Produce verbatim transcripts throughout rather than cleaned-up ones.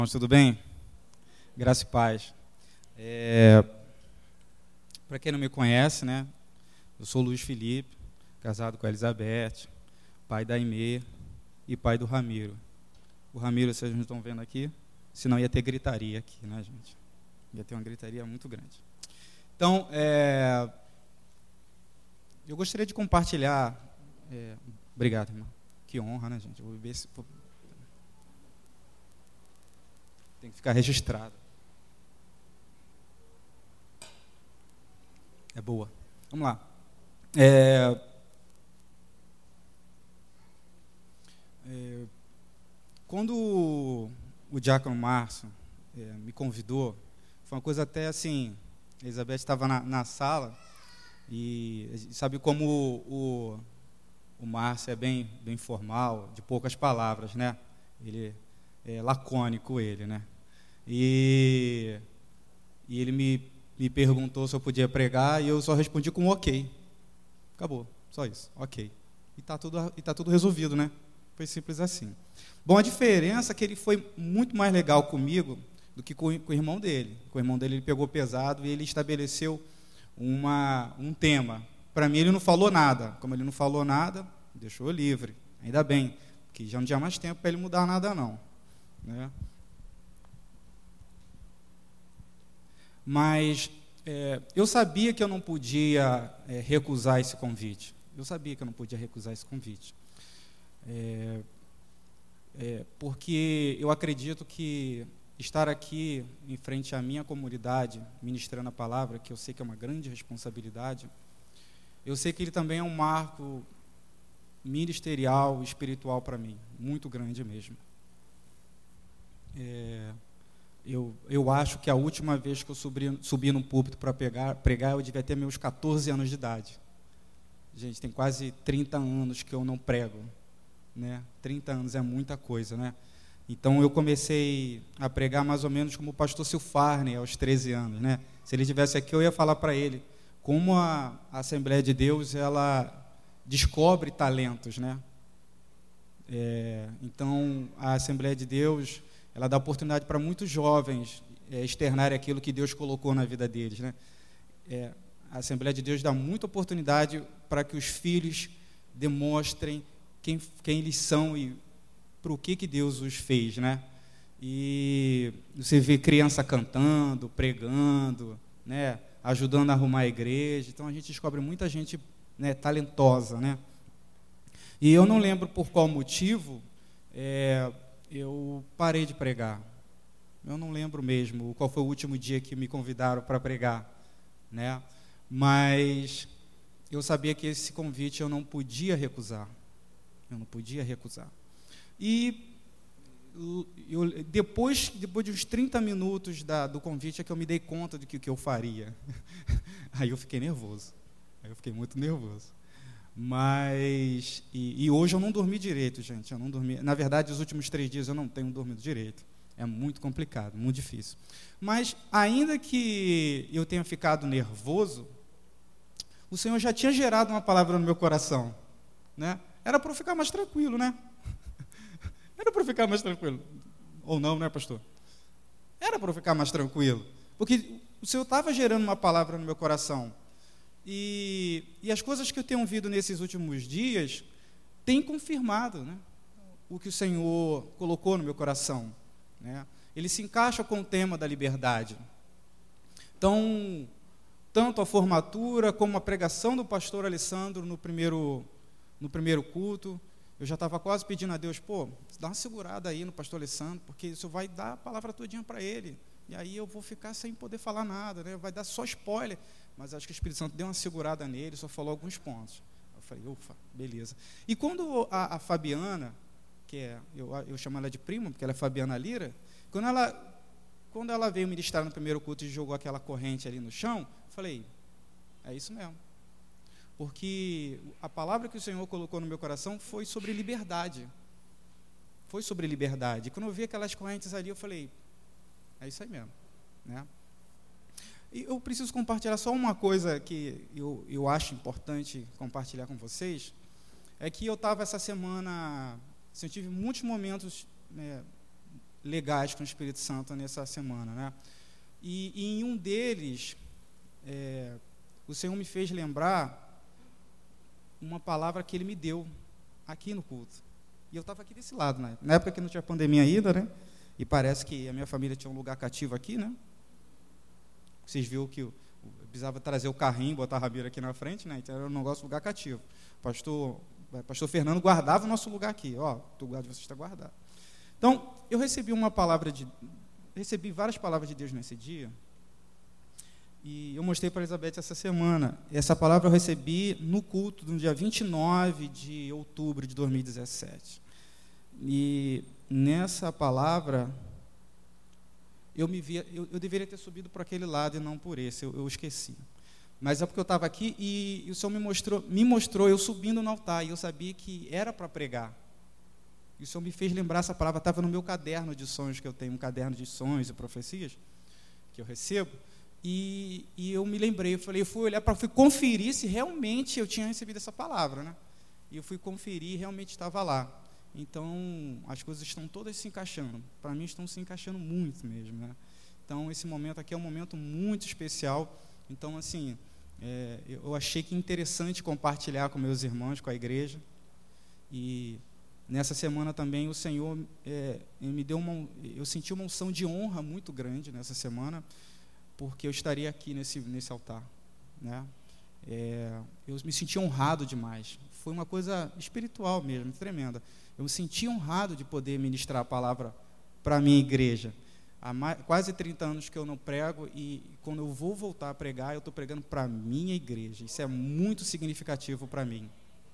Irmãos, tudo bem? Graça e paz. É, Para quem não me conhece, né? Eu sou Luiz Felipe, casado com a Elizabeth, pai da Aimee e pai do Ramiro. O Ramiro, vocês não estão vendo aqui, senão ia ter gritaria aqui, né, gente? Ia ter uma gritaria muito grande. Então, é, eu gostaria de compartilhar... É, obrigado, irmão. Que honra, né, gente? Eu vou beber esse... Tem que ficar registrado. É boa. Vamos lá. É, é, quando o, o diácono Márcio é, me convidou, foi uma coisa até assim, a Elizabeth estava na, na sala e sabe como o, o, o Márcio é bem, bem formal, de poucas palavras, né? Ele é lacônico, ele, né? E, e ele me, me perguntou se eu podia pregar e eu só respondi com ok. Acabou, só isso, ok. E está tudo, e tá tudo resolvido, né? Foi simples assim. Bom, a diferença é que ele foi muito mais legal comigo do que com, com o irmão dele. Com o irmão dele ele pegou pesado e ele estabeleceu uma, um tema. Para mim ele não falou nada. Como ele não falou nada, deixou eu livre. Ainda bem, que já não tinha mais tempo para ele mudar nada não. Né? Mas é, eu sabia que eu não podia é, recusar esse convite. Eu sabia que eu não podia recusar esse convite. É, é, porque eu acredito que estar aqui em frente à minha comunidade, ministrando a palavra, que eu sei que é uma grande responsabilidade, eu sei que ele também é um marco ministerial, espiritual para mim, muito grande mesmo. É, eu, eu acho que a última vez que eu subi, subi no púlpito para pregar, eu devia ter meus catorze anos de idade. Gente, tem quase trinta anos que eu não prego, né? trinta anos é muita coisa, né? Então eu comecei a pregar mais ou menos como o pastor Silfarney, aos treze anos, né? Se ele estivesse aqui, eu ia falar para ele como a, a Assembleia de Deus, ela descobre talentos, né? É, então, a Assembleia de Deus, ela dá oportunidade para muitos jovens é, externarem aquilo que Deus colocou na vida deles, né? É, a Assembleia de Deus dá muita oportunidade para que os filhos demonstrem quem, quem eles são e para o que, que Deus os fez, né? E você vê criança cantando, pregando, né? Ajudando a arrumar a igreja. Então, a gente descobre muita gente, né, talentosa, né? E eu não lembro por qual motivo é, eu parei de pregar. Eu não lembro mesmo qual foi o último dia que me convidaram para pregar, né? Mas eu sabia que esse convite eu não podia recusar. Eu não podia recusar. E eu, depois, depois de uns trinta minutos da, do convite é que eu me dei conta do que, que eu faria. Aí eu fiquei nervoso. Aí eu fiquei muito nervoso. Mas, e, e hoje eu não dormi direito, gente. Eu não dormi. Na verdade, os últimos três dias eu não tenho dormido direito. É muito complicado, muito difícil. Mas, ainda que eu tenha ficado nervoso, o Senhor já tinha gerado uma palavra no meu coração, né? Era para eu ficar mais tranquilo, né? Era para eu ficar mais tranquilo. Ou não, né, pastor? Era para eu ficar mais tranquilo. Porque o Senhor estava gerando uma palavra no meu coração. E, e as coisas que eu tenho ouvido nesses últimos dias têm confirmado, né, o que o Senhor colocou no meu coração, né? Ele se encaixa com o tema da liberdade. Então, tanto a formatura como a pregação do pastor Alessandro no primeiro, no primeiro culto, eu já estava quase pedindo a Deus, pô, dá uma segurada aí no pastor Alessandro, porque isso vai dar a palavra todinha para ele, e aí eu vou ficar sem poder falar nada, né? Vai dar só spoiler. Mas acho que o Espírito Santo deu uma segurada nele, só falou alguns pontos. Eu falei, ufa, beleza. E quando a, a Fabiana, que é, eu, eu chamo ela de prima, porque ela é Fabiana Lira, quando ela, quando ela veio ministrar no primeiro culto e jogou aquela corrente ali no chão, eu falei, é isso mesmo. Porque a palavra que o Senhor colocou no meu coração foi sobre liberdade. Foi sobre liberdade. E quando eu vi aquelas correntes ali, eu falei, é isso aí mesmo, né? E eu preciso compartilhar só uma coisa que eu, eu acho importante compartilhar com vocês, é que eu estava essa semana, assim, eu tive muitos momentos, né, legais com o Espírito Santo nessa semana, né? E, e em um deles, é, o Senhor me fez lembrar uma palavra que Ele me deu aqui no culto. E eu estava aqui desse lado, né? Na época que não tinha pandemia ainda, né? E parece que a minha família tinha um lugar cativo aqui, né? Vocês viram que eu precisava trazer o carrinho, botar a rabeira aqui na frente, né? Então era um negócio lugar cativo. Pastor, pastor Fernando guardava o nosso lugar aqui. Ó, o lugar de vocês está guardado. Então, eu recebi uma palavra de... Recebi várias palavras de Deus nesse dia. E eu mostrei para a Elizabeth essa semana. Essa palavra eu recebi no culto do dia vinte e nove de outubro de dois mil e dezessete. E nessa palavra, eu me via, eu, eu deveria ter subido por aquele lado e não por esse, eu, eu esqueci. Mas é porque eu estava aqui e, e o Senhor me mostrou, me mostrou eu subindo no altar, e eu sabia que era para pregar. E o Senhor me fez lembrar essa palavra, estava no meu caderno de sonhos, que eu tenho um caderno de sonhos e profecias, que eu recebo, e, e eu me lembrei, eu falei, eu fui olhar para, fui conferir se realmente eu tinha recebido essa palavra, né? E eu fui conferir e realmente estava lá. Então, as coisas estão todas se encaixando. Para mim, estão se encaixando muito mesmo, né? Então, esse momento aqui é um momento muito especial. Então, assim, é, eu achei que interessante compartilhar com meus irmãos, com a igreja. E nessa semana também o Senhor é, me deu uma... Eu senti uma unção de honra muito grande nessa semana, porque eu estaria aqui nesse, nesse altar, né? É, eu me senti honrado demais. Foi uma coisa espiritual mesmo, tremenda. Eu me senti honrado de poder ministrar a palavra para a minha igreja. Há mais, quase trinta anos que eu não prego, e quando eu vou voltar a pregar, eu estou pregando para a minha igreja. Isso é muito significativo para mim.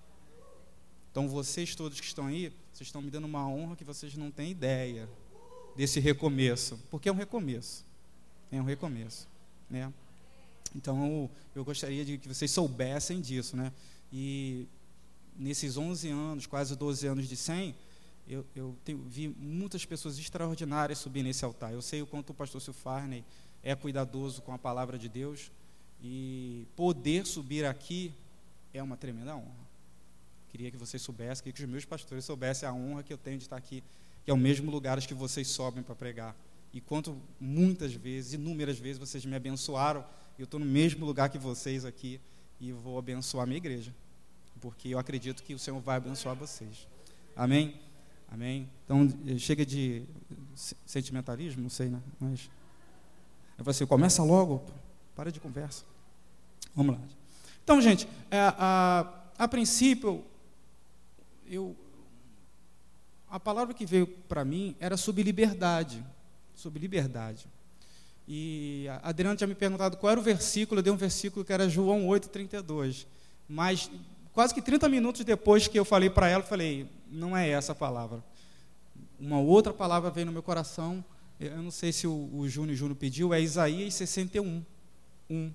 Então, vocês todos que estão aí, vocês estão me dando uma honra que vocês não têm ideia desse recomeço, porque é um recomeço. É um recomeço, né? Então, eu gostaria de que vocês soubessem disso, né? E nesses onze anos, quase doze anos de cem, eu, eu tenho, vi muitas pessoas extraordinárias subir nesse altar. Eu sei o quanto o pastor Sil Farney é cuidadoso com a palavra de Deus, e poder subir aqui é uma tremenda honra. Queria que vocês soubessem, que os meus pastores soubessem a honra que eu tenho de estar aqui, que é o mesmo lugar que vocês sobem para pregar. E quanto muitas vezes, inúmeras vezes, vocês me abençoaram, eu estou no mesmo lugar que vocês aqui, e vou abençoar a minha igreja, porque eu acredito que o Senhor vai abençoar vocês. Amém? Amém? Então, chega de sentimentalismo, não sei, né? Mas você começa logo, para de conversa. Vamos lá. Então, gente, a, a, a princípio, eu, a palavra que veio para mim era sobre liberdade, sobre liberdade. E a Adriana tinha me perguntado qual era o versículo, eu dei um versículo que era João oito, trinta e dois, mas quase que trinta minutos depois que eu falei para ela, eu falei, não é essa a palavra. Uma outra palavra veio no meu coração, eu não sei se o, o Júnior Júnior pediu, é Isaías sessenta e um, um.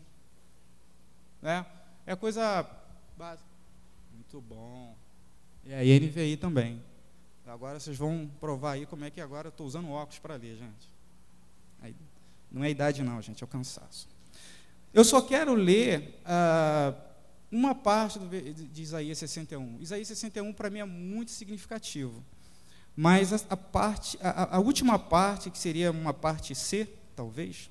É, é coisa básica. Muito bom. E aí N V I também. Agora vocês vão provar aí como é que agora eu estou usando óculos para ler, gente. Aí, não é idade não, gente, é o cansaço. Eu só quero ler ah, uma parte do, de Isaías sessenta e um. Isaías sessenta e um, para mim, é muito significativo. Mas a, a, parte, a, a última parte, que seria uma parte C, talvez,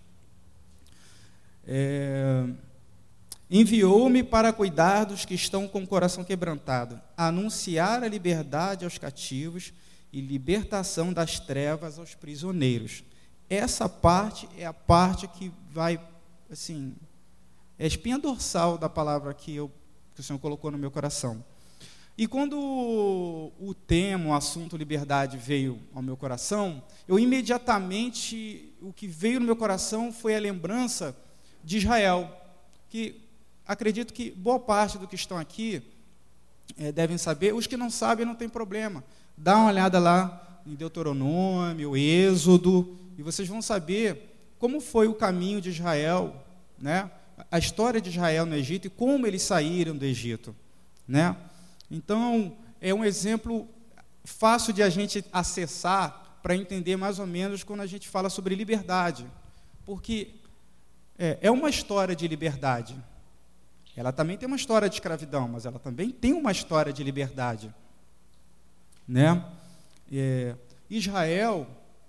é, enviou-me para cuidar dos que estão com o coração quebrantado, anunciar a liberdade aos cativos e libertação das trevas aos prisioneiros. Essa parte é a parte que vai, assim, é a espinha dorsal da palavra que, eu, que o Senhor colocou no meu coração. E quando o, o tema, o assunto liberdade veio ao meu coração, eu imediatamente, o que veio no meu coração foi a lembrança de Israel, que acredito que boa parte do que estão aqui é, devem saber. Os que não sabem, não tem problema. Dá uma olhada lá em Deuteronômio, Êxodo, e vocês vão saber como foi o caminho de Israel, né? A história de Israel no Egito e como eles saíram do Egito, né? Então, é um exemplo fácil de a gente acessar para entender mais ou menos quando a gente fala sobre liberdade, porque é, é uma história de liberdade. Ela também tem uma história de escravidão, mas ela também tem uma história de liberdade, né? É, Israel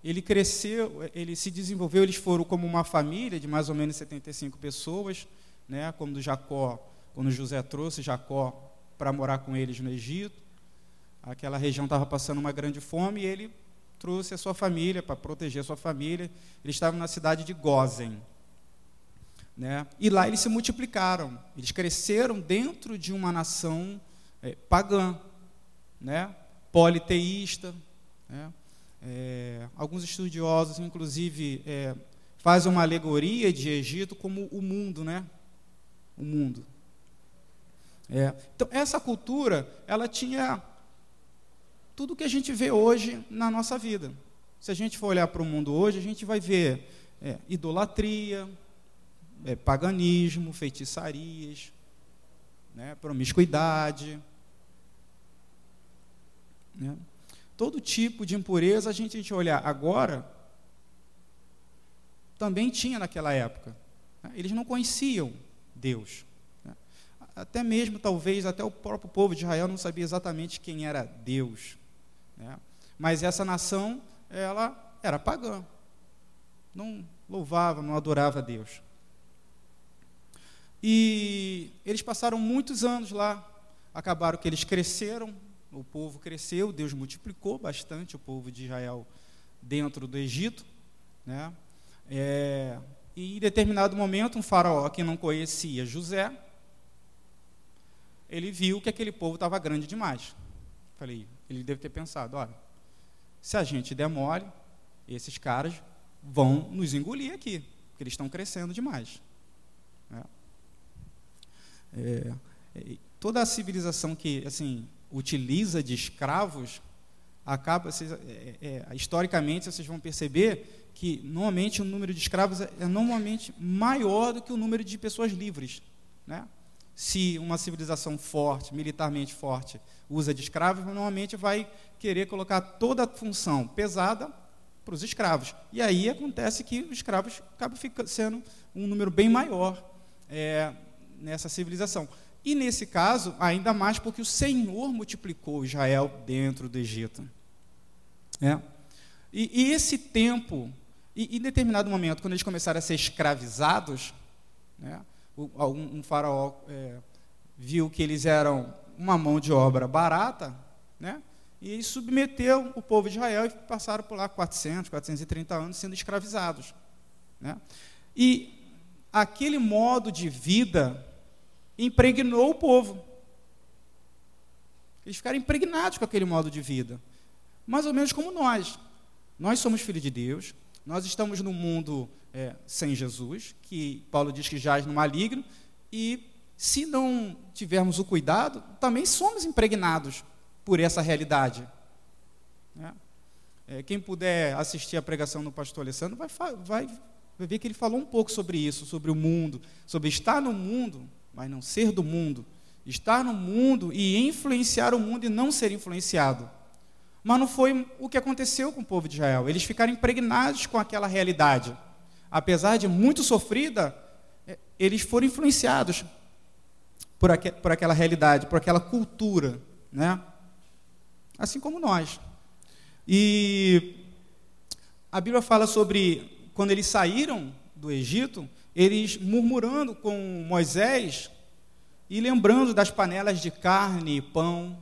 ele cresceu, ele se desenvolveu, eles foram como uma família de mais ou menos setenta e cinco pessoas, né, como do Jacó, quando José trouxe Jacó para morar com eles no Egito. Aquela região estava passando uma grande fome e ele trouxe a sua família para proteger a sua família. Eles estavam na cidade de Gósen, né, e lá eles se multiplicaram, eles cresceram dentro de uma nação é, pagã, né, politeísta, né. É, alguns estudiosos, inclusive, é, fazem uma alegoria de Egito como o mundo, né? O mundo. É, então, essa cultura, ela tinha tudo que a gente vê hoje na nossa vida. Se a gente for olhar para o mundo hoje, a gente vai ver é, idolatria, é, paganismo, feitiçarias, né, promiscuidade, né? Todo tipo de impureza, a gente, a gente olhar agora, também tinha naquela época. Eles não conheciam Deus. Até mesmo, talvez, até o próprio povo de Israel não sabia exatamente quem era Deus. Mas essa nação, ela era pagã. Não louvava, não adorava a Deus. E eles passaram muitos anos lá. Acabaram que eles cresceram, o povo cresceu, Deus multiplicou bastante o povo de Israel dentro do Egito, né? É, e em determinado momento, um faraó que não conhecia José, ele viu que aquele povo estava grande demais. Falei, ele deve ter pensado, olha, se a gente der mole, esses caras vão nos engolir aqui, porque eles estão crescendo demais. É, é, toda a civilização que, assim, utiliza de escravos, acaba, vocês, é, é, historicamente, vocês vão perceber que, normalmente, o número de escravos é, é normalmente maior do que o número de pessoas livres, né? Se uma civilização forte, militarmente forte, usa de escravos, normalmente vai querer colocar toda a função pesada para os escravos. E aí acontece que os escravos acabam ficando, sendo um número bem maior é, nessa civilização. E, nesse caso, ainda mais porque o Senhor multiplicou Israel dentro do Egito. É. E, e esse tempo, e em determinado momento, quando eles começaram a ser escravizados, né, um, um faraó é, viu que eles eram uma mão de obra barata, né, e submeteu o povo de Israel e passaram por lá quatrocentos, quatrocentos e trinta anos sendo escravizados. Né. E aquele modo de vida impregnou o povo. Eles ficaram impregnados com aquele modo de vida. Mais ou menos como nós. Nós somos filhos de Deus, nós estamos num mundo é, sem Jesus, que Paulo diz que jaz no maligno, e se não tivermos o cuidado, também somos impregnados por essa realidade. Né? É, quem puder assistir a pregação do pastor Alessandro vai, vai, vai ver que ele falou um pouco sobre isso, sobre o mundo, sobre estar no mundo, mas não ser do mundo, estar no mundo e influenciar o mundo e não ser influenciado. Mas não foi o que aconteceu com o povo de Israel. Eles ficaram impregnados com aquela realidade. Apesar de muito sofrida, eles foram influenciados por, aqu por aquela realidade, por aquela cultura, né? Assim como nós. E a Bíblia fala sobre quando eles saíram do Egito, eles murmurando com Moisés e lembrando das panelas de carne e pão,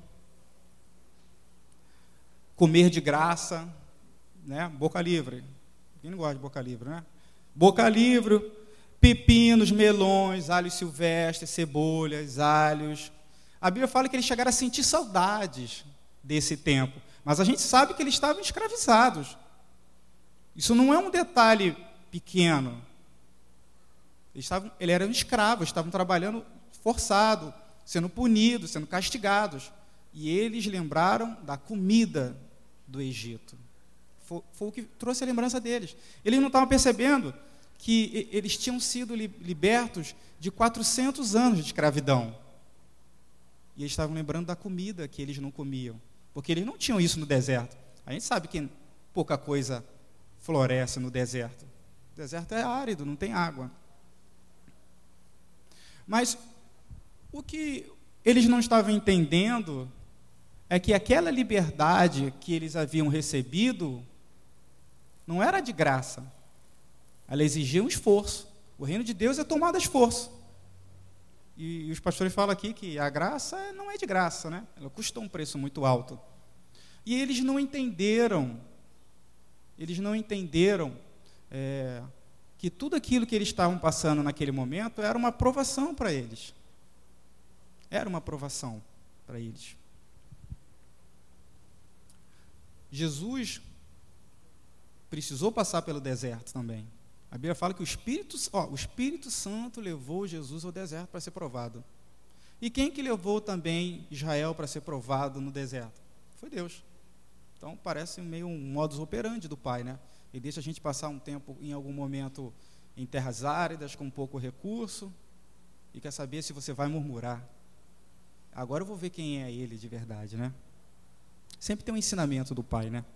comer de graça, né? Boca livre. Quem não gosta de boca livre, né? Boca livre, pepinos, melões, alhos silvestres, cebolhas, alhos. A Bíblia fala que eles chegaram a sentir saudades desse tempo, mas a gente sabe que eles estavam escravizados. Isso não é um detalhe pequeno. Eles, estavam, eles eram escravos, estavam trabalhando forçado, sendo punidos, sendo castigados. E eles lembraram da comida do Egito. Foi, foi o que trouxe a lembrança deles. Eles não estavam percebendo que eles tinham sido libertos de quatrocentos anos de escravidão. E eles estavam lembrando da comida que eles não comiam, porque eles não tinham isso no deserto. A gente sabe que pouca coisa floresce no deserto. O deserto é árido, não tem água. Mas o que eles não estavam entendendo é que aquela liberdade que eles haviam recebido não era de graça. Ela exigia um esforço. O reino de Deus é tomado a esforço. E, e os pastores falam aqui que a graça não é de graça, né? Ela custa um preço muito alto. E eles não entenderam, eles não entenderam é, que tudo aquilo que eles estavam passando naquele momento era uma provação para eles. Era uma provação para eles. Jesus precisou passar pelo deserto também. A Bíblia fala que o Espírito, ó, o Espírito Santo levou Jesus ao deserto para ser provado. E quem que levou também Israel para ser provado no deserto? Foi Deus. Então parece meio um modus operandi do Pai, né? Ele deixa a gente passar um tempo, em algum momento, em terras áridas, com pouco recurso, e quer saber se você vai murmurar. Agora eu vou ver quem é Ele de verdade, né? Sempre tem um ensinamento do Pai, né?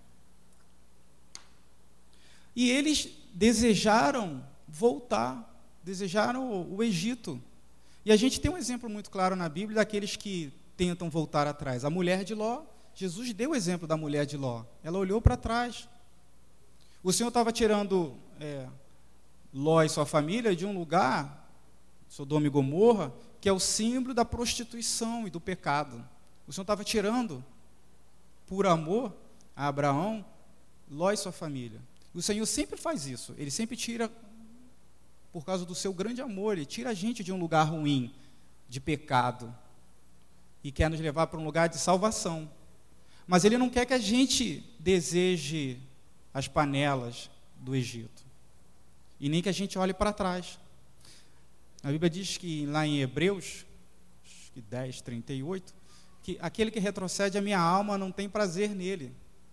E eles desejaram voltar, desejaram o, o Egito. E a gente tem um exemplo muito claro na Bíblia daqueles que tentam voltar atrás. A mulher de Ló, Jesus deu o exemplo da mulher de Ló. Ela olhou para trás. O Senhor estava tirando é, Ló e sua família de um lugar, Sodoma e Gomorra, que é o símbolo da prostituição e do pecado. O Senhor estava tirando, por amor a Abraão, Ló e sua família. O Senhor sempre faz isso. Ele sempre tira, por causa do seu grande amor, Ele tira a gente de um lugar ruim, de pecado, e quer nos levar para um lugar de salvação. Mas Ele não quer que a gente deseje as panelas do Egito, e nem que a gente olhe para trás. A Bíblia diz que lá em Hebreus dez, trinta e oito, que aquele que retrocede a minha alma não tem prazer nele.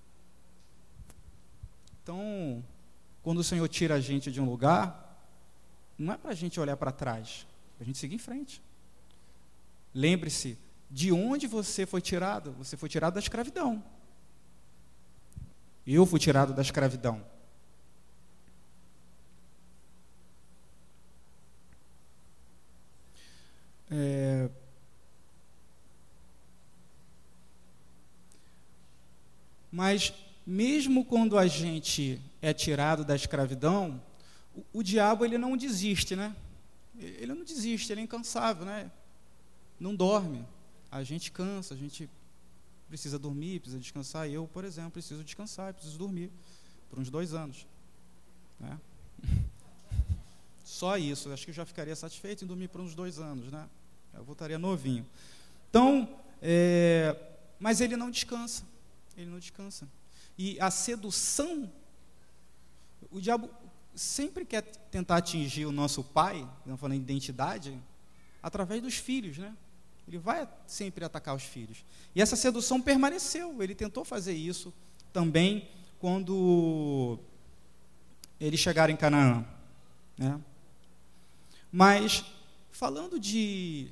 Então, quando o Senhor tira a gente de um lugar, não é para a gente olhar para trás, é para a gente seguir em frente. Lembre-se, de onde você foi tirado? Você foi tirado da escravidão. Eu fui tirado da escravidão. É... Mas, mesmo quando a gente é tirado da escravidão, o, o diabo ele não desiste, né? Ele não desiste, ele é incansável, né? Não dorme. A gente cansa, a gente precisa dormir, precisa descansar. Eu, por exemplo, preciso descansar, preciso dormir por uns dois anos, né? Só isso, acho que eu já ficaria satisfeito em dormir por uns dois anos, né? Eu voltaria novinho. Então, é, mas ele não descansa, ele não descansa. E a sedução, o diabo sempre quer tentar atingir o nosso pai, não falando em identidade, através dos filhos, né? Ele vai sempre atacar os filhos. E essa sedução permaneceu, ele tentou fazer isso também quando eles chegaram em Canaã, né? Mas, falando de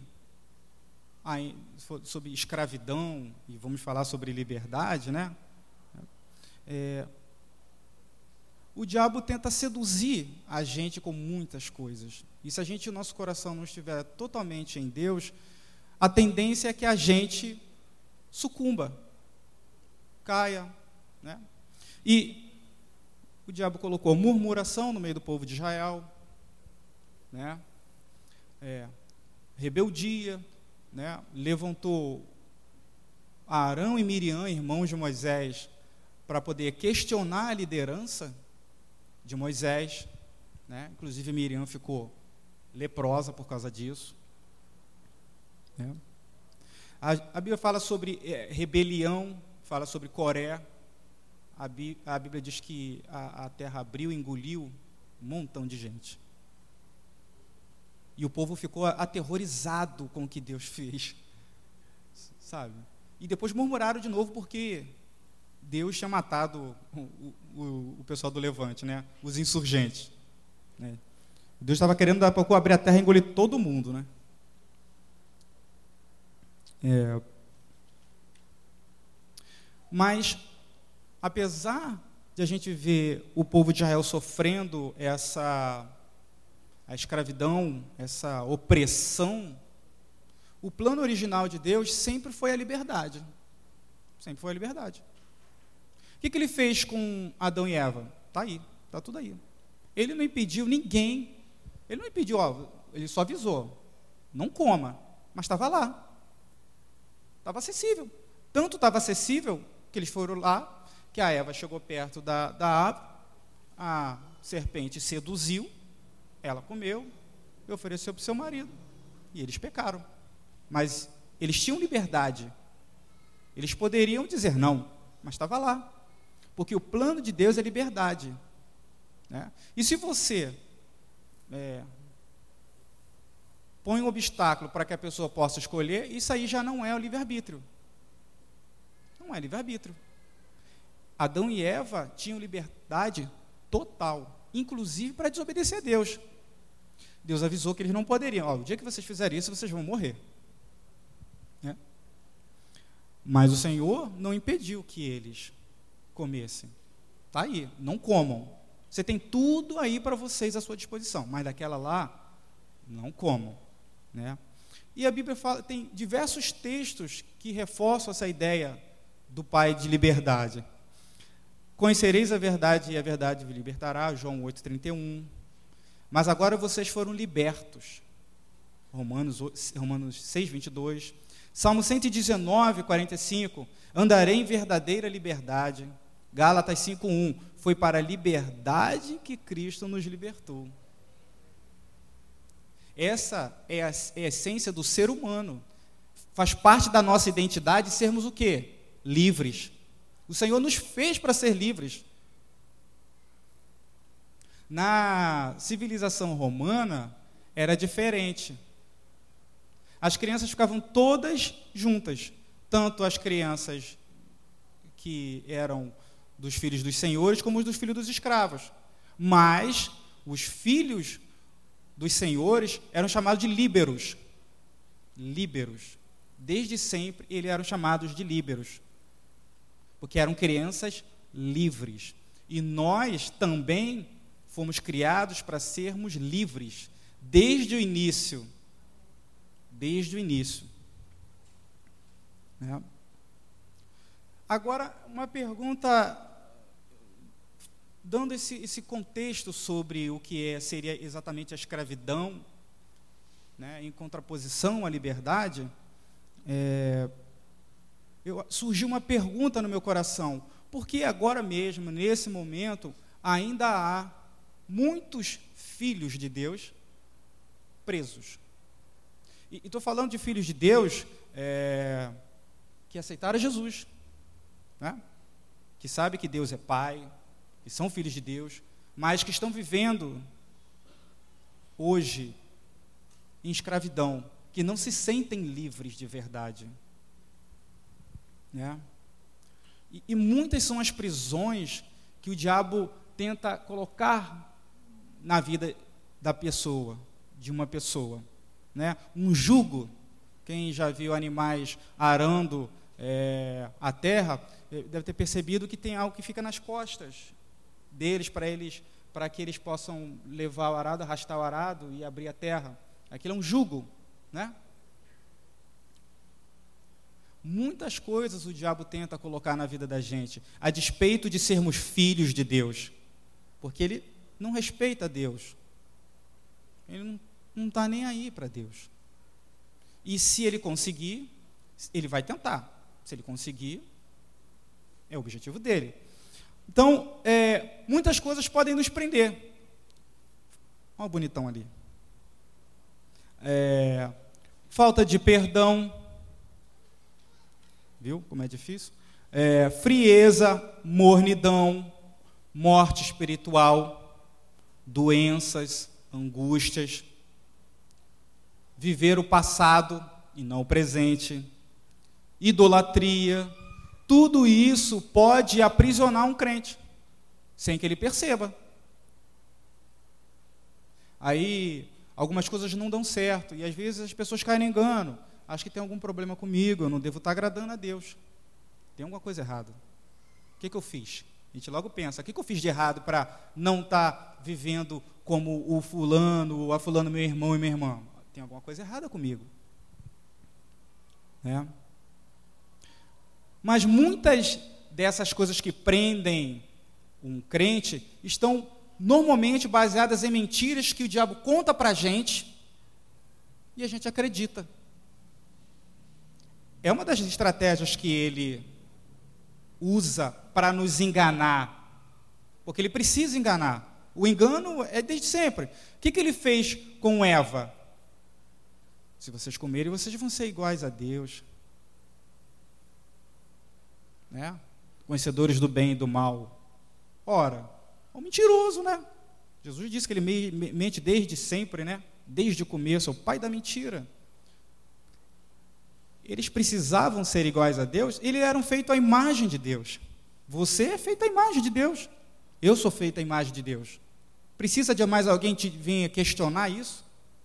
sobre escravidão, e vamos falar sobre liberdade, né? É, o diabo tenta seduzir a gente com muitas coisas. E se a gente, o nosso coração não estiver totalmente em Deus, a tendência é que a gente sucumba, caia, né? E o diabo colocou murmuração no meio do povo de Israel, né? É, rebeldia, né? Levantou Arão e Miriam, irmãos de Moisés, para poder questionar a liderança de Moisés, né? Inclusive Miriam ficou leprosa por causa disso, né? A, a Bíblia fala sobre é, rebelião, fala sobre Coré. A, Bí, a Bíblia diz que a, a terra abriu e engoliu um montão de gente. E o povo ficou aterrorizado com o que Deus fez, sabe? E depois murmuraram de novo porque Deus tinha matado o, o, o pessoal do Levante, né? Os insurgentes, né? Deus estava querendo, dar pouco, abrir a terra e engolir todo mundo, né? É. Mas, apesar de a gente ver o povo de Israel sofrendo essa a escravidão, essa opressão, o plano original de Deus sempre foi a liberdade. Sempre foi a liberdade. O que, que ele fez com Adão e Eva? Está aí, está tudo aí. Ele não impediu ninguém, ele não impediu, ó, ele só avisou, não coma, mas estava lá. Estava acessível. Tanto estava acessível que eles foram lá, que a Eva chegou perto da, da árvore, a serpente seduziu, ela comeu e ofereceu para o seu marido. E eles pecaram. Mas eles tinham liberdade. Eles poderiam dizer não, mas estava lá. Porque o plano de Deus é liberdade. Né? E se você é, põe um obstáculo para que a pessoa possa escolher, isso aí já não é o livre-arbítrio. Não é livre-arbítrio. Adão e Eva tinham liberdade total, inclusive para desobedecer a Deus. Deus avisou que eles não poderiam. Ó, o dia que vocês fizerem isso, vocês vão morrer. Né? Mas o Senhor não impediu que eles comessem. Está aí, não comam. Você tem tudo aí para vocês à sua disposição, mas daquela lá, não comam. Né? E a Bíblia fala, tem diversos textos que reforçam essa ideia do Pai de liberdade. Conhecereis a verdade e a verdade vos libertará, João oito, trinta e um. Mas agora vocês foram libertos, Romanos, Romanos seis, vinte e dois. Salmo cento e dezenove, quarenta e cinco, andarei em verdadeira liberdade. Gálatas cinco, um, foi para a liberdade que Cristo nos libertou. Essa é a, é a essência do ser humano. Faz parte da nossa identidade sermos o quê? Livres. O Senhor nos fez para ser livres. Na civilização romana, era diferente. As crianças ficavam todas juntas, tanto as crianças que eram dos filhos dos senhores, como os dos filhos dos escravos. Mas os filhos dos senhores eram chamados de líberos. Líberos. Desde sempre, eles eram chamados de líberos, porque eram crianças livres. E nós também fomos criados para sermos livres, desde o início. Desde o início. Né? Agora, uma pergunta, dando esse, esse contexto sobre o que é, seria exatamente a escravidão, né, em contraposição à liberdade, é, eu, surgiu uma pergunta no meu coração: por que agora mesmo, nesse momento, ainda há muitos filhos de Deus presos? E estou falando de filhos de Deus é, que aceitaram Jesus, né? Que sabem que Deus é Pai, que são filhos de Deus, mas que estão vivendo hoje em escravidão, que não se sentem livres de verdade. Né? E, e muitas são as prisões que o diabo tenta colocar na vida da pessoa, de uma pessoa. Né? Um jugo, quem já viu animais arando é, a terra, deve ter percebido que tem algo que fica nas costas deles, para eles, para que eles possam levar o arado, arrastar o arado e abrir a terra. Aquilo é um jugo, né? Muitas coisas o diabo tenta colocar na vida da gente, a despeito de sermos filhos de Deus, porque ele não respeita Deus, ele não não está nem aí para Deus. E se ele conseguir, ele vai tentar. Se ele conseguir, é o objetivo dele. Então, é, muitas coisas podem nos prender. Olha o bonitão ali. É, falta de perdão. Viu como é difícil? É, frieza, mornidão, morte espiritual, doenças, angústias, viver o passado e não o presente, idolatria, tudo isso pode aprisionar um crente, sem que ele perceba. Aí, algumas coisas não dão certo, e às vezes as pessoas caem em engano, acham que tem algum problema comigo, eu não devo estar agradando a Deus, tem alguma coisa errada. O que, que eu fiz? A gente logo pensa, o que, que eu fiz de errado para não estar vivendo como o fulano, ou a fulano, meu irmão e minha irmã? Tem alguma coisa errada comigo. Né? Mas muitas dessas coisas que prendem um crente, estão normalmente baseadas em mentiras que o diabo conta para a gente e a gente acredita. É uma das estratégias que ele usa para nos enganar, porque ele precisa enganar. O engano é desde sempre. O que, que ele fez com Eva? Se vocês comerem, vocês vão ser iguais a Deus. Né? Conhecedores do bem e do mal. Ora, é um mentiroso, né? Jesus disse que ele mente desde sempre, né? Desde o começo, é o pai da mentira. Eles precisavam ser iguais a Deus, eles eram feitos à imagem de Deus. Você é feito à imagem de Deus. Eu sou feito à imagem de Deus. Precisa de mais alguém te venha questionar isso?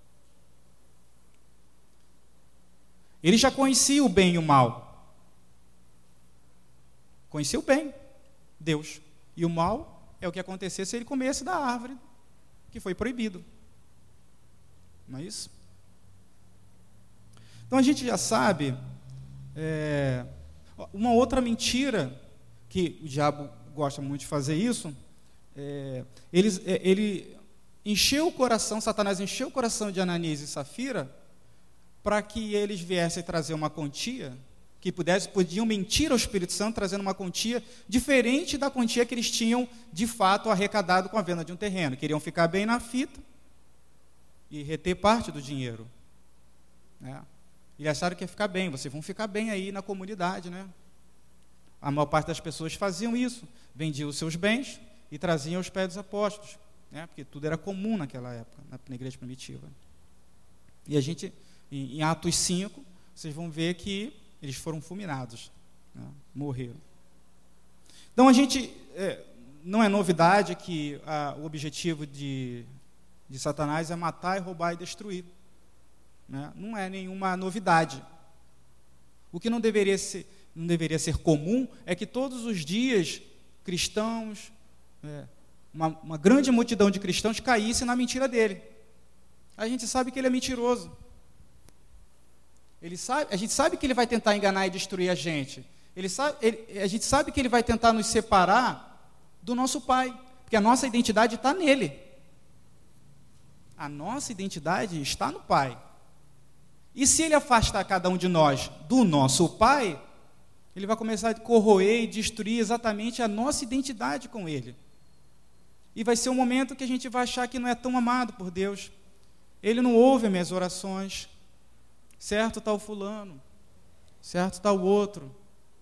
Ele já conhecia o bem e o mal. Conhecia o bem, Deus. E o mal é o que acontecesse se ele comesse da árvore que foi proibido. Não é isso? Então a gente já sabe, é, uma outra mentira, que o diabo gosta muito de fazer isso, é, ele, é, ele encheu o coração, Satanás encheu o coração de Ananias e Safira, para que eles viessem trazer uma quantia, que pudesse, podiam mentir ao Espírito Santo, trazendo uma quantia diferente da quantia que eles tinham, de fato, arrecadado com a venda de um terreno. Queriam ficar bem na fita e reter parte do dinheiro. Né? E acharam que ia ficar bem, vocês vão ficar bem aí na comunidade, né? A maior parte das pessoas faziam isso, vendiam os seus bens e traziam aos pés dos apóstolos, né? Porque tudo era comum naquela época, na igreja primitiva. E a gente, em, em Atos cinco, vocês vão ver que eles foram fulminados, né? Morreram. Então a gente, é, não é novidade que a, o objetivo de, de Satanás é matar, roubar e destruir. Né? Não é nenhuma novidade. O que não deveria ser, não deveria ser comum é que todos os dias cristãos, é, uma, uma grande multidão de cristãos caísse na mentira dele. A gente sabe que ele é mentiroso. Ele sabe, a gente sabe que ele vai tentar enganar e destruir a gente. Ele sabe, ele, a gente sabe que ele vai tentar nos separar do nosso Pai, porque a nossa identidade está nele. A nossa identidade está no Pai. E se ele afastar cada um de nós do nosso Pai, ele vai começar a corroer e destruir exatamente a nossa identidade com ele. E vai ser um momento que a gente vai achar que não é tão amado por Deus. Ele não ouve as minhas orações. Certo está o fulano, certo está o outro.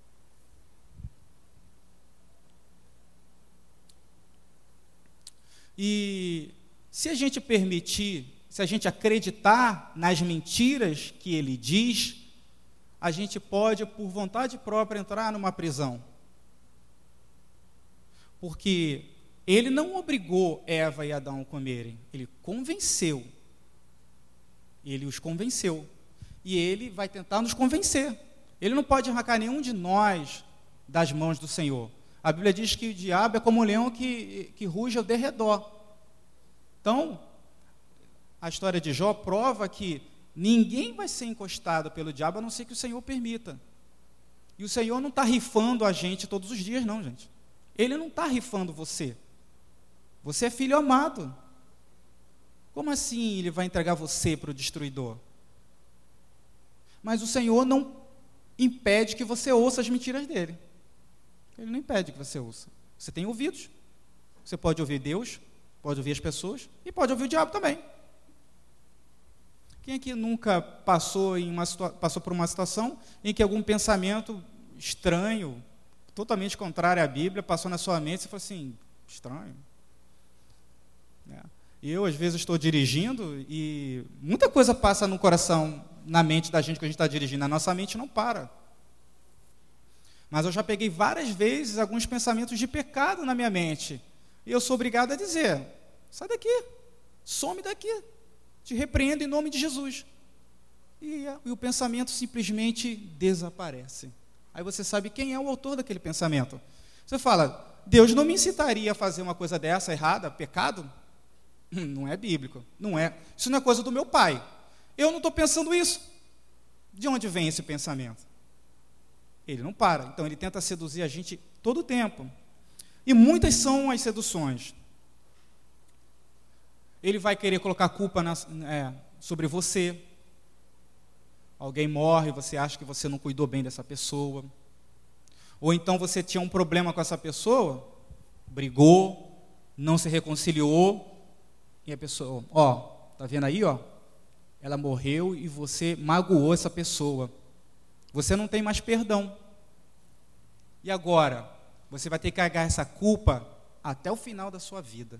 E se a gente permitir, se a gente acreditar nas mentiras que ele diz, a gente pode, por vontade própria, entrar numa prisão. Porque ele não obrigou Eva e Adão a comerem, ele convenceu. Ele os convenceu. E ele vai tentar nos convencer. Ele não pode arrancar nenhum de nós das mãos do Senhor. A Bíblia diz que o diabo é como um leão que, que ruge ao derredor. Então, a história de Jó prova que ninguém vai ser encostado pelo diabo, a não ser que o Senhor permita. E o Senhor não está rifando a gente todos os dias, não, gente. Ele não está rifando você. Você é filho amado. Como assim ele vai entregar você para o destruidor? Mas o Senhor não impede que você ouça as mentiras dele. Ele não impede que você ouça. Você tem ouvidos. Você pode ouvir Deus, pode ouvir as pessoas e pode ouvir o diabo também. Quem aqui nunca passou, em uma, passou por uma situação em que algum pensamento estranho, totalmente contrário à Bíblia, passou na sua mente e você falou assim, estranho. É. Eu, às vezes, estou dirigindo e muita coisa passa no coração, na mente da gente que a gente está dirigindo. A nossa mente não para. Mas eu já peguei várias vezes alguns pensamentos de pecado na minha mente. E eu sou obrigado a dizer, sai daqui, some daqui. Te repreendo em nome de Jesus. E, e o pensamento simplesmente desaparece. Aí você sabe quem é o autor daquele pensamento. Você fala, Deus não me incitaria a fazer uma coisa dessa errada, pecado? Não é bíblico, não é. Isso não é coisa do meu pai. Eu não estou pensando isso. De onde vem esse pensamento? Ele não para. Então ele tenta seduzir a gente todo o tempo. E muitas são as seduções. Ele vai querer colocar a culpa na, é, sobre você. Alguém morre, você acha que você não cuidou bem dessa pessoa. Ou então você tinha um problema com essa pessoa, brigou, não se reconciliou, e a pessoa, ó, tá vendo aí, ó? Ela morreu e você magoou essa pessoa. Você não tem mais perdão. E agora? Você vai ter que carregar essa culpa até o final da sua vida.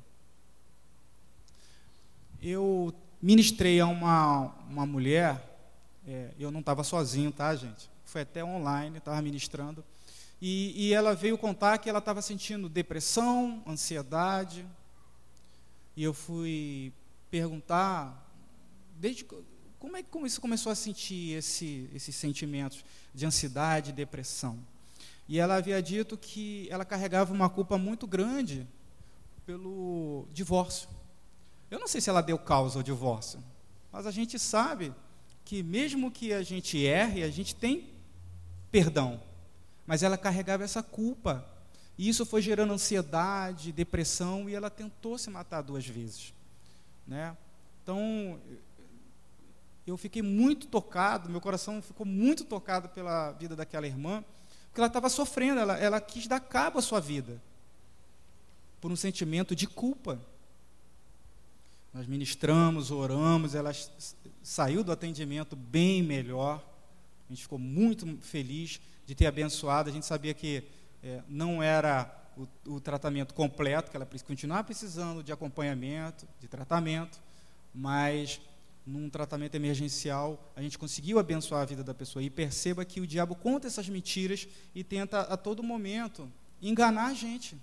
Eu ministrei a uma, uma mulher, é, eu não estava sozinho, tá, gente? Foi até online, estava ministrando. E, e ela veio contar que ela estava sentindo depressão, ansiedade. E eu fui perguntar, desde como é que você começou a sentir esse, esses sentimentos de ansiedade, depressão? E ela havia dito que ela carregava uma culpa muito grande pelo divórcio. Eu não sei se ela deu causa ao divórcio, mas a gente sabe que mesmo que a gente erre, a gente tem perdão. Mas ela carregava essa culpa. E isso foi gerando ansiedade, depressão, e ela tentou se matar duas vezes. Né? Então, eu fiquei muito tocado, meu coração ficou muito tocado pela vida daquela irmã, porque ela estava sofrendo, ela, ela quis dar cabo à sua vida, por um sentimento de culpa. Nós ministramos, oramos, ela saiu do atendimento bem melhor, a gente ficou muito feliz de ter abençoado, a gente sabia que é, não era o, o tratamento completo, que ela continuava precisando de acompanhamento, de tratamento, mas num tratamento emergencial, a gente conseguiu abençoar a vida da pessoa. E perceba que o diabo conta essas mentiras e tenta a todo momento enganar a gente.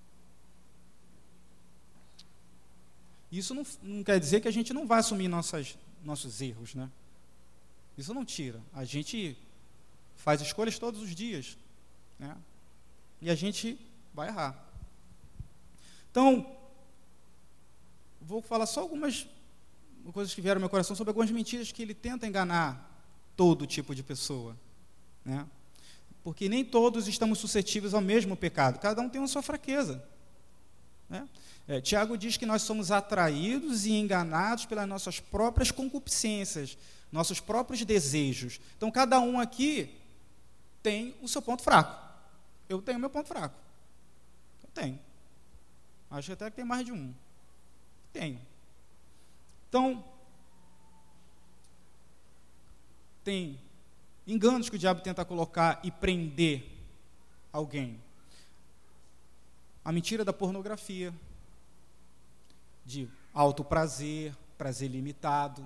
Isso não, não quer dizer que a gente não vai assumir nossas, nossos erros, né? Isso não tira. A gente faz escolhas todos os dias, né? E a gente vai errar. Então, vou falar só algumas coisas que vieram ao meu coração sobre algumas mentiras que ele tenta enganar todo tipo de pessoa, né? Porque nem todos estamos suscetíveis ao mesmo pecado, cada um tem a sua fraqueza, né? É, Tiago diz que nós somos atraídos e enganados pelas nossas próprias concupiscências, nossos próprios desejos. Então, cada um aqui tem o seu ponto fraco. Eu tenho o meu ponto fraco. Eu tenho. Acho até que tem mais de um. Tenho. Então, tem enganos que o diabo tenta colocar e prender alguém. A mentira da pornografia, de alto prazer, prazer limitado,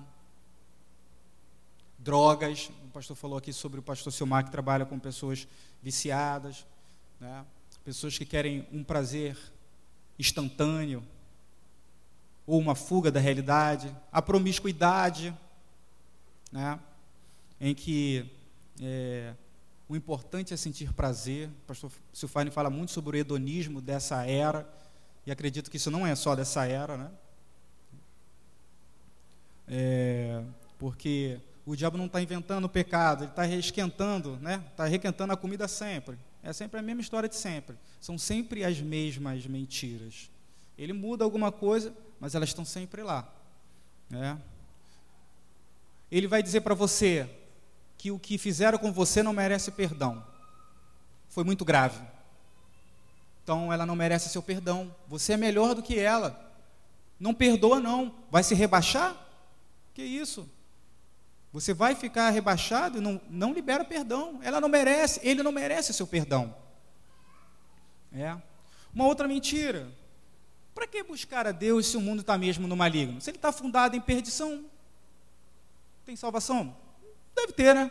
drogas. O pastor falou aqui sobre o pastor Silmar, que trabalha com pessoas viciadas, né? Pessoas que querem um prazer instantâneo, ou uma fuga da realidade, a promiscuidade, né? Em que é, o importante é sentir prazer. O pastor Silfane fala muito sobre o hedonismo dessa era, e acredito que isso não é só dessa era, né? É, porque o diabo não está inventando o pecado, ele está reesquentando, né? Está requentando a comida sempre. É sempre a mesma história de sempre. São sempre as mesmas mentiras. Ele muda alguma coisa, mas elas estão sempre lá, né? Ele vai dizer para você que o que fizeram com você não merece perdão. Foi muito grave. Então, ela não merece seu perdão. Você é melhor do que ela. Não perdoa, não. Vai se rebaixar? Que isso? Você vai ficar rebaixado e não, não libera perdão. Ela não merece, ele não merece seu perdão. É. Uma outra mentira. Para que buscar a Deus se o mundo está mesmo no maligno? Se ele está fundado em perdição, tem salvação? Deve ter, né?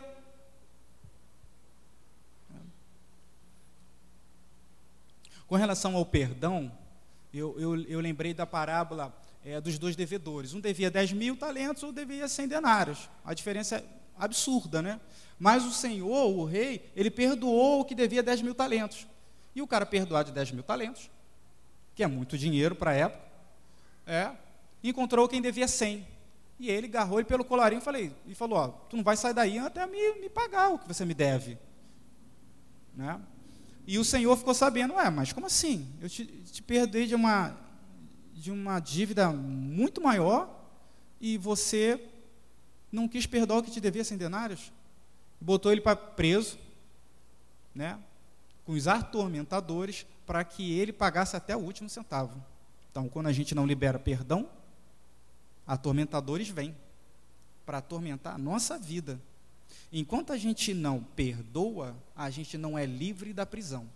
Com relação ao perdão, eu, eu, eu lembrei da parábola é, dos dois devedores. Um devia dez mil talentos, ou devia cem denários. A diferença é absurda, né? Mas o Senhor, o rei, ele perdoou o que devia dez mil talentos. E o cara perdoado de dez mil talentos, que é muito dinheiro para a época, é, encontrou quem devia cem. E ele agarrou ele pelo colarinho e, falei, e falou, ó, tu não vai sair daí até me, me pagar o que você me deve. Né? E o Senhor ficou sabendo, ué, mas como assim? Eu te, te perdoei de uma, de uma dívida muito maior e você não quis perdoar o que te devia cem denários? Botou ele para preso, né, com os atormentadores, para que ele pagasse até o último centavo. Então, quando a gente não libera perdão, atormentadores vêm para atormentar a nossa vida. Enquanto a gente não perdoa, a gente não é livre da prisão.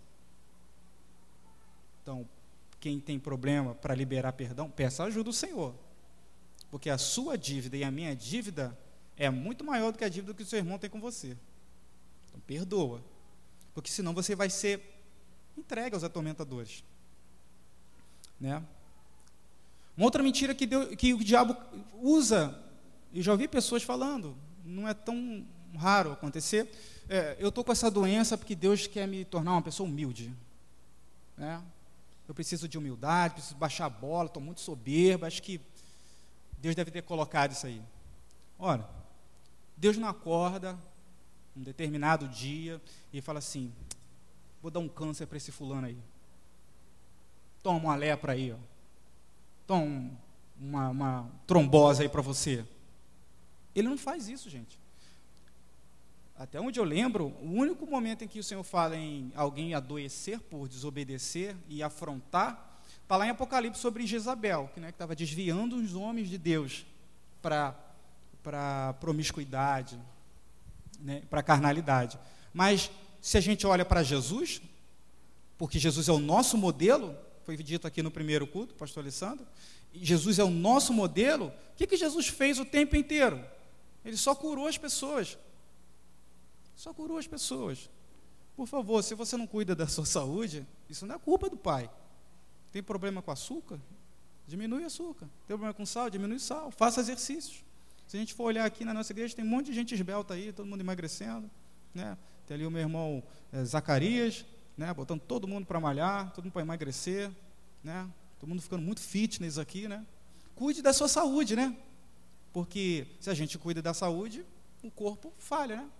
Então, quem tem problema para liberar perdão, peça ajuda do Senhor. Porque a sua dívida e a minha dívida é muito maior do que a dívida que o seu irmão tem com você. Então, perdoa. Porque senão você vai ser entregue aos atormentadores. Né? Uma outra mentira que, Deus, que o diabo usa, e já ouvi pessoas falando, não é tão raro acontecer, é, eu estou com essa doença porque Deus quer me tornar uma pessoa humilde. Né? Eu preciso de humildade, preciso baixar a bola, estou muito soberba, acho que Deus deve ter colocado isso aí. Ora, Deus não acorda um determinado dia e fala assim, vou dar um câncer para esse fulano aí. Toma uma lepra aí, ó. Toma uma, uma trombose aí para você. Ele não faz isso, gente. Até onde eu lembro, o único momento em que o Senhor fala em alguém adoecer por desobedecer e afrontar, está lá em Apocalipse sobre Jezabel, que né, estava desviando os homens de Deus para para promiscuidade, né, para carnalidade. Mas se a gente olha para Jesus, porque Jesus é o nosso modelo, foi dito aqui no primeiro culto, pastor Alessandro, Jesus é o nosso modelo, o que, que Jesus fez o tempo inteiro? Ele só curou as pessoas. Só curou as pessoas. Por favor, se você não cuida da sua saúde, isso não é culpa do pai. Tem problema com açúcar? Diminui o açúcar. Tem problema com sal? Diminui o sal. Faça exercícios. Se a gente for olhar aqui na nossa igreja, tem um monte de gente esbelta aí, todo mundo emagrecendo. Né? Tem ali o meu irmão é, Zacarias, né? Botando todo mundo para malhar, todo mundo para emagrecer. Né? Todo mundo ficando muito fitness aqui. Né? Cuide da sua saúde, né? Porque se a gente cuida da saúde, o corpo falha, né?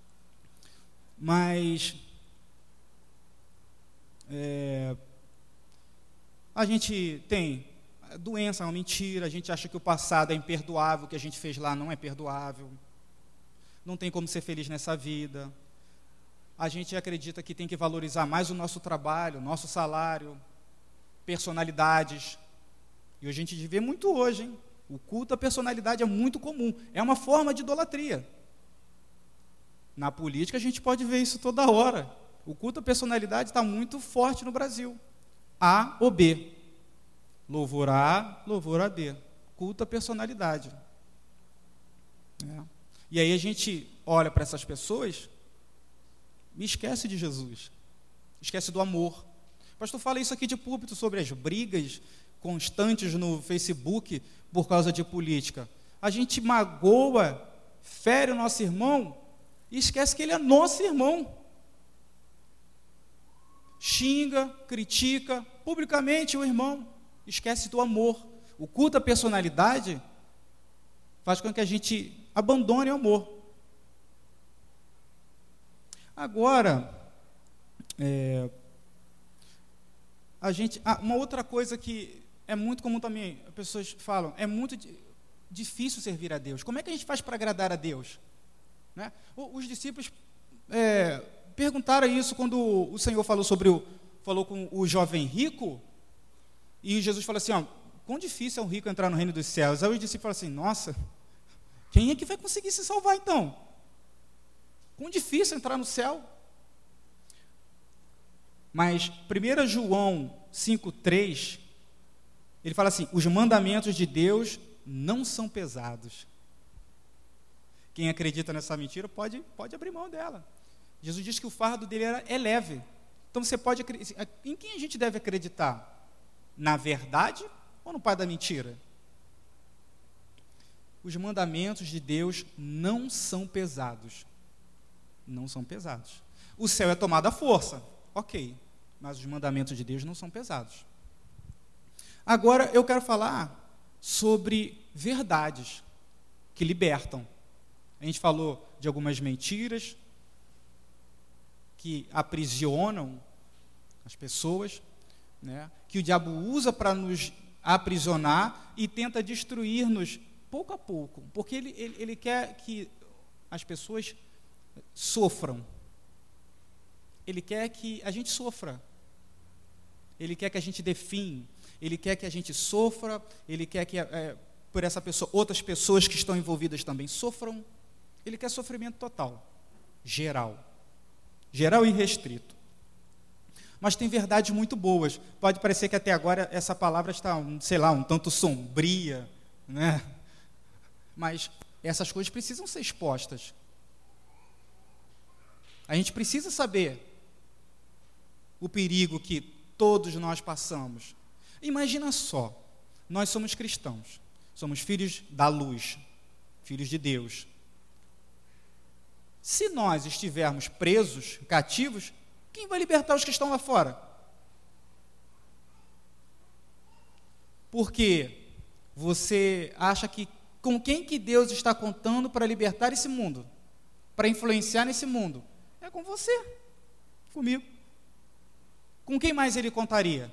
Mas é, a gente tem doença, é uma mentira, a gente acha que o passado é imperdoável, o que a gente fez lá não é perdoável, não tem como ser feliz nessa vida, a gente acredita que tem que valorizar mais o nosso trabalho, o nosso salário, personalidades, e a gente vê muito hoje, hein? O culto à personalidade é muito comum, é uma forma de idolatria. Na política a gente pode ver isso toda hora. O culto à personalidade está muito forte no Brasil. A ou B. Louvor A, louvor a B. Culto à personalidade. É. E aí a gente olha para essas pessoas e esquece de Jesus. Esquece do amor. O pastor fala isso aqui de púlpito sobre as brigas constantes no Facebook por causa de política. A gente magoa, fere o nosso irmão e esquece que ele é nosso irmão. Xinga, critica publicamente o irmão, esquece do amor. O culto à personalidade faz com que a gente abandone o amor. Agora, é, a gente, ah, uma outra coisa que é muito comum também, as pessoas falam, é muito di, difícil servir a Deus. Como é que a gente faz para agradar a Deus? Né? Os discípulos é, perguntaram isso quando o Senhor falou sobre o, falou com o jovem rico, e Jesus falou assim, ó, quão difícil é um rico entrar no reino dos céus. Aí os discípulos falaram assim, nossa, quem é que vai conseguir se salvar então? Quão difícil entrar no céu? Mas primeiro João cinco, três, ele fala assim, os mandamentos de Deus não são pesados. Quem acredita nessa mentira pode, pode abrir mão dela. Jesus disse que o fardo dele era, é leve. Então você pode acreditar. Em quem a gente deve acreditar? Na verdade ou no pai da mentira? Os mandamentos de Deus não são pesados. Não são pesados. O céu é tomado à força, ok. Mas os mandamentos de Deus não são pesados. Agora eu quero falar sobre verdades que libertam. A gente falou de algumas mentiras que aprisionam, as pessoas, né, que o diabo usa para nos aprisionar e tenta destruir-nos pouco a pouco, porque ele, ele, ele quer que as pessoas sofram. Ele quer que a gente sofra. Ele quer que a gente define. Ele quer que a gente sofra. Ele quer que, é, por essa pessoa, outras pessoas que estão envolvidas também sofram. Ele quer sofrimento total, geral. Geral e restrito. Mas tem verdades muito boas. Pode parecer que até agora essa palavra está, sei lá, um tanto sombria, né? Mas essas coisas precisam ser expostas. A gente precisa saber o perigo que todos nós passamos. Imagina só, nós somos cristãos, somos filhos da luz, filhos de Deus. Se nós estivermos presos, cativos, quem vai libertar os que estão lá fora? Porque você acha que com quem que Deus está contando para libertar esse mundo, para influenciar nesse mundo? É com você, comigo. Com quem mais ele contaria?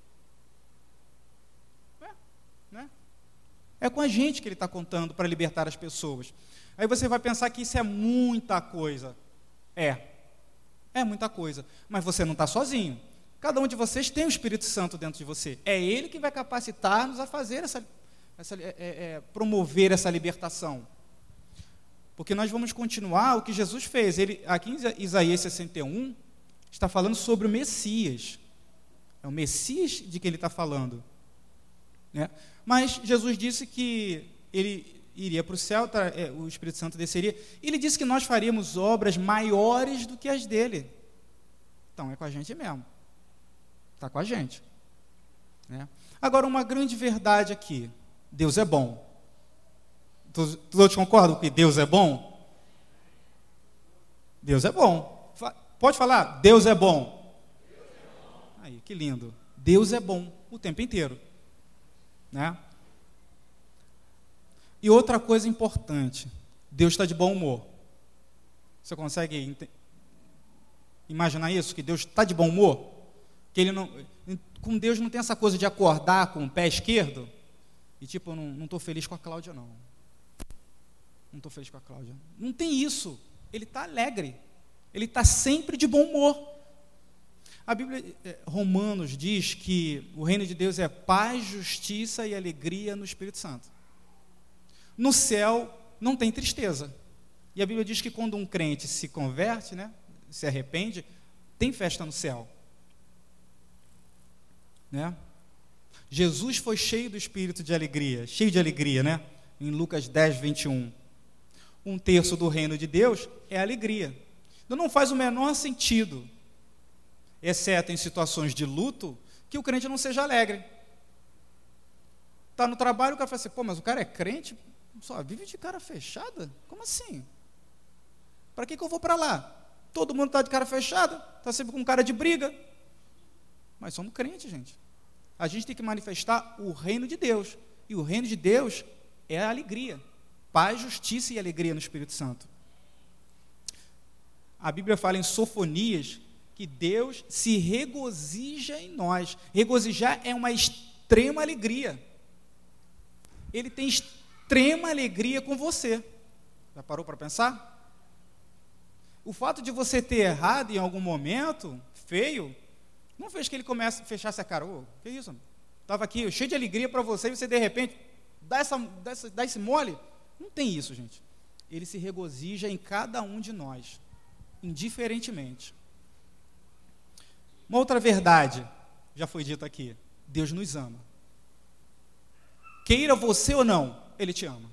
É, né? É com a gente que ele está contando para libertar as pessoas. Aí você vai pensar que isso é muita coisa. É, é muita coisa. Mas você não está sozinho. Cada um de vocês tem o Espírito Santo dentro de você. É ele que vai capacitar-nos a fazer essa, essa é, é, promover essa libertação. Porque nós vamos continuar o que Jesus fez. Ele, aqui em Isaías sessenta e um, está falando sobre o Messias. É o Messias de que ele está falando. Né? Mas Jesus disse que ele iria para o céu, tá, é, o Espírito Santo desceria. E ele disse que nós faríamos obras maiores do que as dele. Então, é com a gente mesmo. Está com a gente. Né? Agora, uma grande verdade aqui. Deus é bom. Todos concordam que Deus é bom? Deus é bom. Pode falar? Deus é bom. Aí, que lindo. Deus é bom o tempo inteiro. Né? E outra coisa importante. Deus está de bom humor. Você consegue imaginar isso? Que Deus está de bom humor? Que ele não, com Deus não tem essa coisa de acordar com o pé esquerdo e tipo, eu não estou feliz com a Cláudia, não. Não estou feliz com a Cláudia. Não tem isso. Ele está alegre. Ele está sempre de bom humor. A Bíblia, Romanos, diz que o reino de Deus é paz, justiça e alegria no Espírito Santo. No céu não tem tristeza. E a Bíblia diz que quando um crente se converte, né, se arrepende, tem festa no céu. Né? Jesus foi cheio do espírito de alegria, cheio de alegria, né? Em Lucas dez, vinte e um. Um terço do reino de Deus é alegria. Então não faz o menor sentido, exceto em situações de luto, que o crente não seja alegre. Está no trabalho, o cara fala assim, pô, mas o cara é crente, só vive de cara fechada? Como assim? Para que que eu vou para lá? Todo mundo está de cara fechada, está sempre com cara de briga. Mas somos crentes, gente. A gente tem que manifestar o reino de Deus. E o reino de Deus é a alegria. Paz, justiça e alegria no Espírito Santo. A Bíblia fala em Sofonias que Deus se regozija em nós. Regozijar é uma extrema alegria. Ele tem extrema alegria com você. Já parou para pensar? O fato de você ter errado em algum momento, feio, não fez que ele comece, fechasse a cara. Ô, que isso? Estava aqui cheio de alegria para você e você de repente dá, essa, dá, essa, dá esse mole. Não tem isso, gente. Ele se regozija em cada um de nós, indiferentemente. Uma outra verdade, já foi dita aqui. Deus nos ama. Queira você ou não, Ele te ama.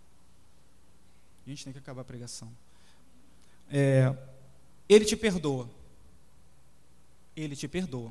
A gente tem que acabar a pregação. É, ele te perdoa. Ele te perdoa.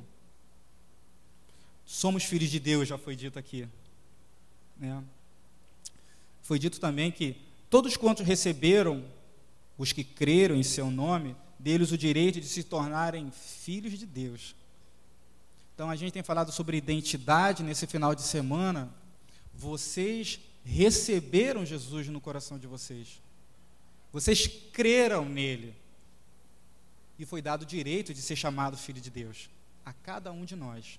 Somos filhos de Deus, já foi dito aqui. Né? Foi dito também que todos quantos receberam, os que creram em seu nome, deles o direito de se tornarem filhos de Deus. Então a gente tem falado sobre identidade nesse final de semana. Vocês receberam Jesus no coração de vocês. Vocês creram nele. E foi dado o direito de ser chamado filho de Deus. a cada um de nós.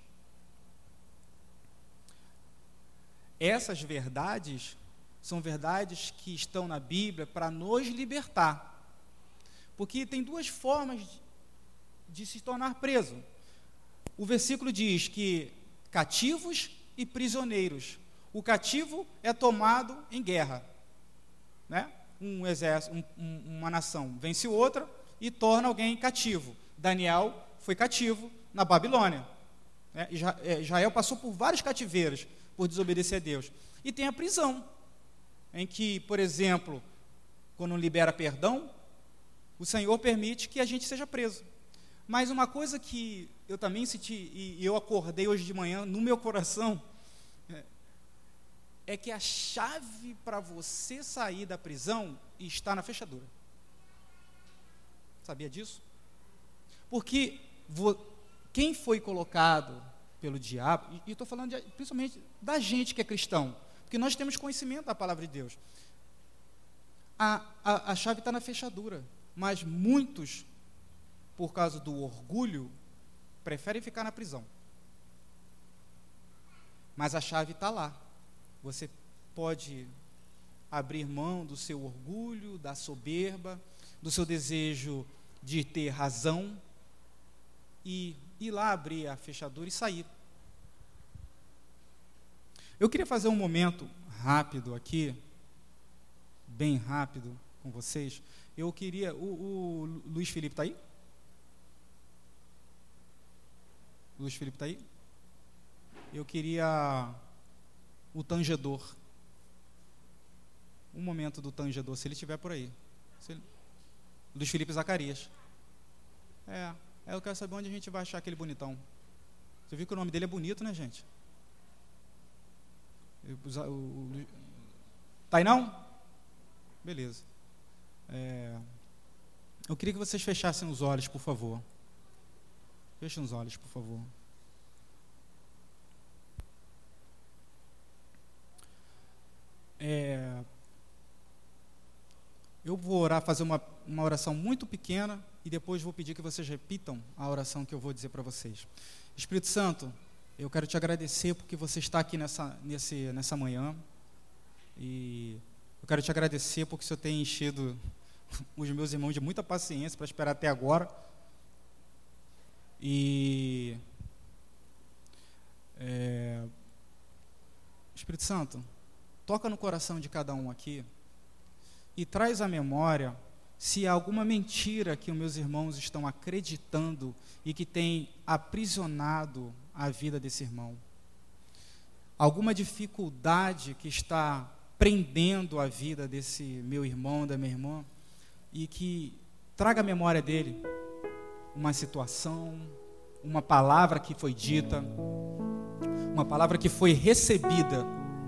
Essas verdades são verdades que estão na Bíblia para nos libertar. Porque tem duas formas de, de se tornar preso. O versículo diz que cativos e prisioneiros. O cativo é tomado em guerra, né? Um exército, um, um, uma nação vence outra e torna alguém cativo. Daniel foi cativo na Babilônia, né? Israel passou por vários cativeiros por desobedecer a Deus. E tem a prisão, em que, por exemplo, quando libera perdão, o Senhor permite que a gente seja preso. Mas uma coisa que eu também senti, e eu acordei hoje de manhã no meu coração, é, é que a chave para você sair da prisão está na fechadura. Sabia disso? Porque vo, quem foi colocado pelo diabo, e estou falando de, principalmente da gente que é cristão, porque nós temos conhecimento da palavra de Deus, a, a, a chave está na fechadura, mas muitos, por causa do orgulho, preferem ficar na prisão. Mas a chave está lá. Você pode abrir mão do seu orgulho, da soberba, do seu desejo de ter razão e ir lá abrir a fechadura e sair. Eu queria fazer um momento rápido aqui, bem rápido com vocês. Eu queria... O, o Luiz Felipe está aí? Luiz Felipe está aí? Eu queria o tangedor. Um momento do tangedor, se ele estiver por aí. Se ele... Luiz Felipe Zacarias. É, é, eu quero saber onde a gente vai achar aquele bonitão. Você viu que o nome dele é bonito, né, gente? O, o, o, tá aí não? Beleza. É, eu queria que vocês fechassem os olhos, por favor. Fechem os olhos, por favor. É, eu vou orar, fazer uma, uma oração muito pequena e depois vou pedir que vocês repitam a oração que eu vou dizer para vocês. Espírito Santo, eu quero te agradecer porque você está aqui nessa, nesse, nessa manhã e eu quero te agradecer porque o Senhor tem enchido os meus irmãos de muita paciência para esperar até agora. E é, Espírito Santo, toca no coração de cada um aqui e traz à memória se há alguma mentira que os meus irmãos estão acreditando e que tem aprisionado a vida desse irmão. Alguma dificuldade que está prendendo a vida desse meu irmão, da minha irmã, e que traga à memória dele uma situação, uma palavra que foi dita, uma palavra que foi recebida,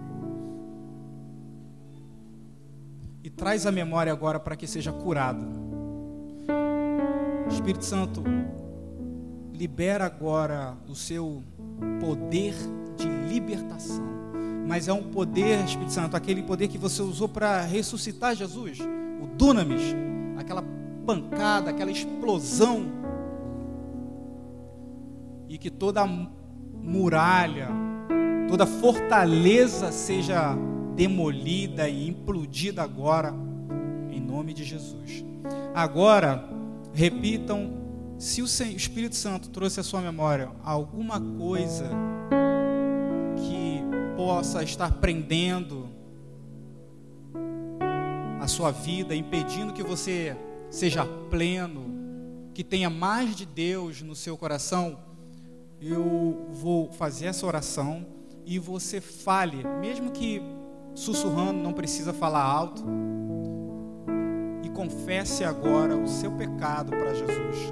e traz a memória agora para que seja curada. Espírito Santo, libera agora o seu poder de libertação, mas é um poder, Espírito Santo, aquele poder que você usou para ressuscitar Jesus, o dunamis, aquela pancada, aquela explosão, e que toda muralha, toda fortaleza seja demolida e implodida agora, em nome de Jesus. Agora, repitam, se o Espírito Santo trouxe à sua memória alguma coisa que possa estar prendendo a sua vida, impedindo que você seja pleno, que tenha mais de Deus no seu coração, eu vou fazer essa oração e você fale, mesmo que sussurrando, não precisa falar alto, e confesse agora o seu pecado para Jesus.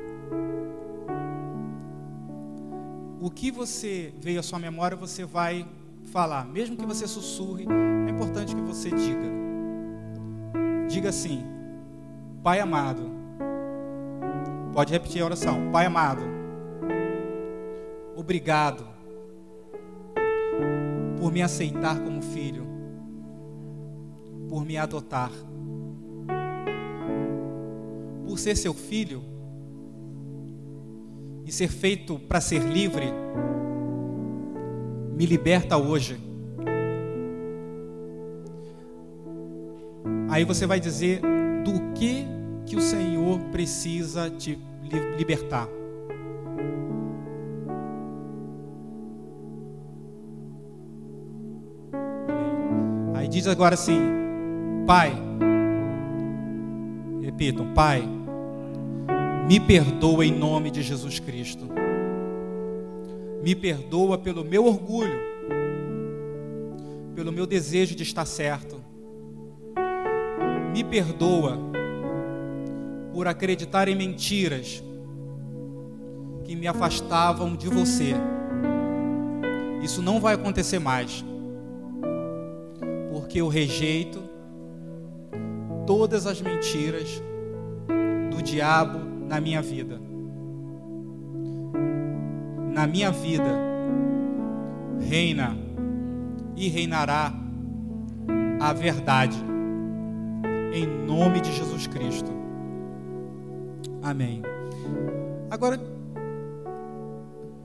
O que você veio à sua memória, você vai falar, mesmo que você sussurre, é importante que você diga. Diga assim: Pai amado, pode repetir a oração, Pai amado, obrigado por me aceitar como filho, por me adotar, por ser seu filho, e ser feito para ser livre, me liberta hoje. Aí você vai dizer do que que o Senhor precisa te libertar. Aí diz agora assim: Pai, repitam, Pai, me perdoa em nome de Jesus Cristo. Me perdoa pelo meu orgulho, pelo meu desejo de estar certo. Me perdoa por acreditar em mentiras que me afastavam de você. Isso não vai acontecer mais, porque eu rejeito todas as mentiras do diabo na minha vida. Na minha vida reina e reinará a verdade, em nome de Jesus Cristo. Amém. Agora,